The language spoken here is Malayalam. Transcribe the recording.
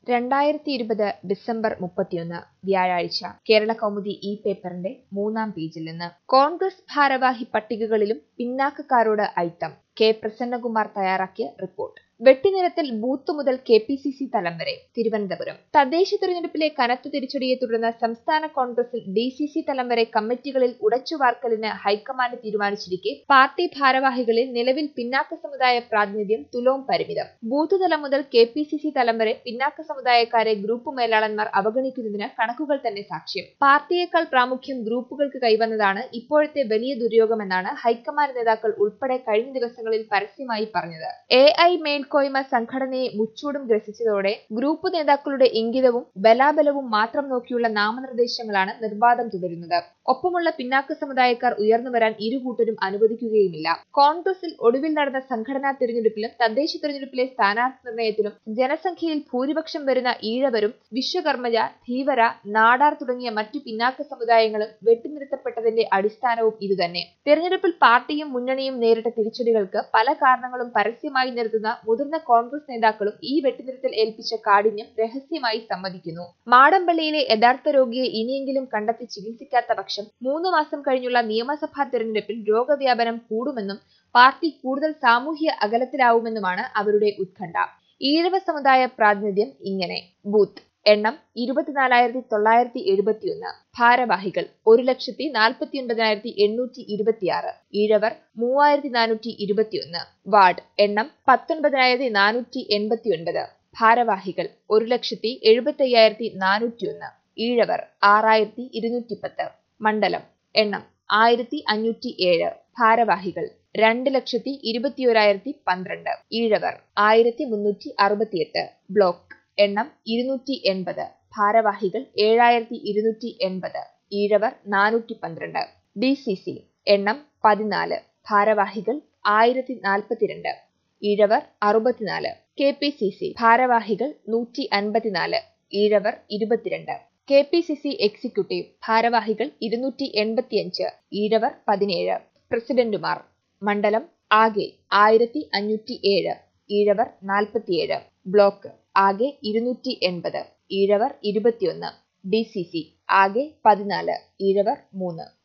2020 ഡിസംബർ 31 വ്യാഴാഴ്ച കേരള കൗമുദി ഈ പേപ്പറിന്റെ 3-ാം പേജിൽ നിന്ന് കോൺഗ്രസ് ഭാരവാഹി പട്ടികകളിലും പിന്നാക്കക്കാരോട് അയിത്തം കെ പ്രസന്നകുമാർ തയ്യാറാക്കിയ റിപ്പോർട്ട്. വെട്ടിനിരത്തിൽ ബൂത്ത് മുതൽ KPCC തലം വരെ. തിരുവനന്തപുരം തദ്ദേശ തെരഞ്ഞെടുപ്പിലെ കനത്ത തിരിച്ചടിയെ തുടർന്ന് സംസ്ഥാന കോൺഗ്രസിൽ DCC തലം വരെ കമ്മിറ്റികളിൽ ഉടച്ചുവാർക്കലിന് ഹൈക്കമാൻഡ് തീരുമാനിച്ചിരിക്കെ പാർട്ടി ഭാരവാഹികളിൽ നിലവിൽ പിന്നാക്ക സമുദായ പ്രാതിനിധ്യം തുലോം പരിമിതം. ബൂത്ത് തലം മുതൽ KPCC തലം വരെ പിന്നാക്ക സമുദായക്കാരെ ഗ്രൂപ്പ് മേലാളന്മാർ അവഗണിക്കുന്നതിന് കണക്കുകൾ തന്നെ സാക്ഷ്യം. പാർട്ടിയേക്കാൾ പ്രാമുഖ്യം ഗ്രൂപ്പുകൾക്ക് കൈവന്നതാണ് ഇപ്പോഴത്തെ വലിയ ദുര്യോഗമെന്നാണ് ഹൈക്കമാൻഡ് നേതാക്കൾ ഉൾപ്പെടെ കഴിഞ്ഞ ദിവസങ്ങളിൽ പരസ്യമായി പറഞ്ഞത്. AI മേൽക്കോയ്മ സംഘടനയെ മുച്ചൂടും ഗ്രസിച്ചതോടെ ഗ്രൂപ്പ് നേതാക്കളുടെ ഇംഗിതവും ബലാബലവും മാത്രം നോക്കിയുള്ള നാമനിർദ്ദേശങ്ങളാണ് നിർബാധം തുടരുന്നത്. ഒപ്പമുള്ള പിന്നാക്ക സമുദായക്കാർ ഉയർന്നുവരാൻ ഇരുകൂട്ടരും അനുവദിക്കുകയുമില്ല. കോൺഗ്രസിൽ ഒടുവിൽ നടന്ന സംഘടനാ തിരഞ്ഞെടുപ്പിലും തദ്ദേശ തിരഞ്ഞെടുപ്പിലെ സ്ഥാനാർത്ഥി നിർണയത്തിലും ജനസംഖ്യയിൽ ഭൂരിപക്ഷം വരുന്ന ഈഴവരും വിശ്വകർമ്മജ, ധീവര, നാടാർ തുടങ്ങിയ മറ്റു പിന്നാക്ക സമുദായങ്ങളും വെട്ടിനിർത്തപ്പെട്ടതിന്റെ അടിസ്ഥാനവും ഇതുതന്നെ. തിരഞ്ഞെടുപ്പിൽ പാർട്ടിയും മുന്നണിയും നേരിട്ട തിരിച്ചടികൾക്ക് പല കാരണങ്ങളും പരസ്യമായി നിരത്തുന്ന മുതിർന്ന കോൺഗ്രസ് നേതാക്കളും ഈ വെട്ടിനിരത്തൽ ഏൽപ്പിച്ച കാഠിന്യം രഹസ്യമായി സമ്മതിക്കുന്നു. മാടമ്പള്ളിയിലെ യഥാർത്ഥ രോഗിയെ ഇനിയെങ്കിലും കണ്ടെത്തി ചികിത്സിക്കാത്ത പക്ഷം 3 മാസം കഴിഞ്ഞുള്ള നിയമസഭാ തെരഞ്ഞെടുപ്പിൽ രോഗവ്യാപനം കൂടുമെന്നും പാർട്ടി കൂടുതൽ സാമൂഹ്യ അകലത്തിലാവുമെന്നുമാണ് അവരുടെ ഉത്കണ്ഠ. ഈഴവ സമുദായ പ്രാതിനിധ്യം ഇങ്ങനെ. ബൂത്ത് എണ്ണം 24,971. ഭാരവാഹികൾ 1,49,826. ഈഴവർ 3,421. വാർഡ് എണ്ണം 19,489. ഭാരവാഹികൾ 1,75,401. ഈഴവർ 6,210. മണ്ഡലം എണ്ണം 1,507. ഭാരവാഹികൾ 2,21,012. ഈഴവർ 1,368. ബ്ലോക്ക് എണ്ണം 280. ഭാരവാഹികൾ 7,280. ഈഴവർ 412. DCC എണ്ണം 14. ഭാരവാഹികൾ 1,042. ഈഴവർ 64. KPCC ഭാരവാഹികൾ 154. ഈഴവർ 22. KPCC എക്സിക്യൂട്ടീവ് ഭാരവാഹികൾ 285. ഈഴവർ 17. പ്രസിഡന്റുമാർ. മണ്ഡലം ആകെ 1,507. ഈഴവർ 47. ബ്ലോക്ക് ആകെ 280. ഈഴവർ 21. DCC ആകെ 14. ഈഴവർ 3.